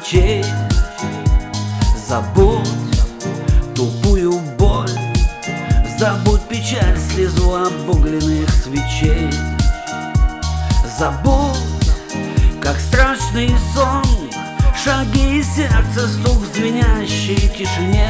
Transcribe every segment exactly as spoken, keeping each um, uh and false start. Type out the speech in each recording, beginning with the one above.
ночей. Забудь тупую боль, забудь печаль, слезу обугленных свечей. Забудь, как страшный сон, шаги и сердце, стук в звенящей тишине.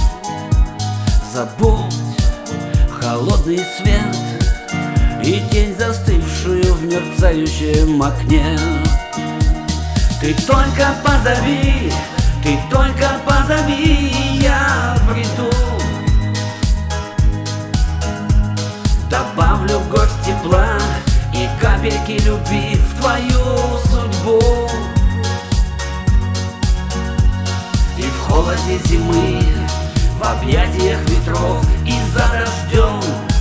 Забудь холодный свет и тень, застывшую в мерцающем окне. Ты только позови, ты только позови, я приду. Добавлю горсть тепла и капельки любви в твою судьбу. И в холоде зимы, в объятиях ветров и за дождем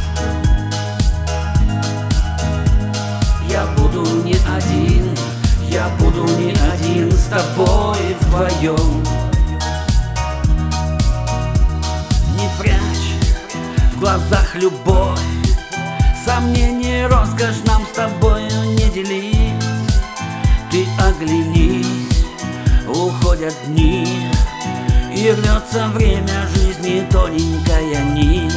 я буду не один, я буду не один с тобой вдвоем. Не прячь в глазах любовь, сомнения, роскошь нам с тобою не делить. Ты оглянись, уходят дни, и рвется время жизни тоненькая нить.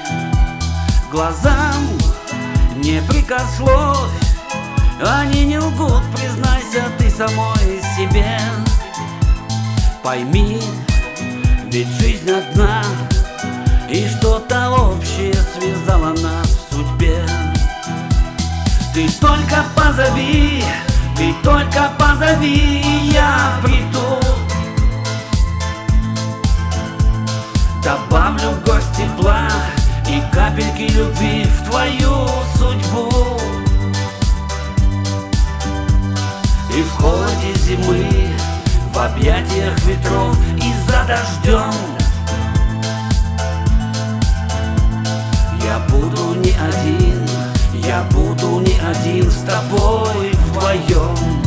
Глазам не прикословь, они не лгут, признайся ты самой себе. Пойми, ведь жизнь одна, и что-то общее связало нас в судьбе. Ты только позови, ты только позови, и я приду. Добавлю горсть тепла и капельки любви в твою судьбу. И в холоде зимы, в объятиях ветров и за дождем я буду не один, я буду не один с тобой вдвоем.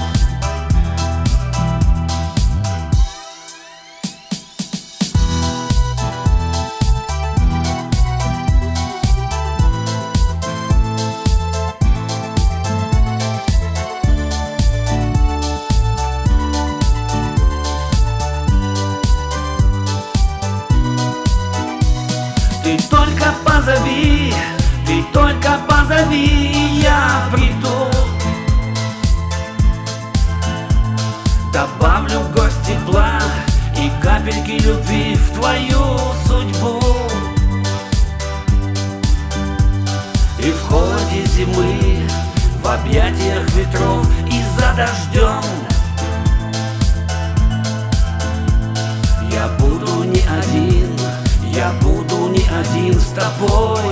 Ты только позови, ты только позови, и я приду. Добавлю горсть тепла и капельки любви в твою судьбу. И в холоде зимы, в объятиях ветров и за дождем я буду не один, я буду не один с тобой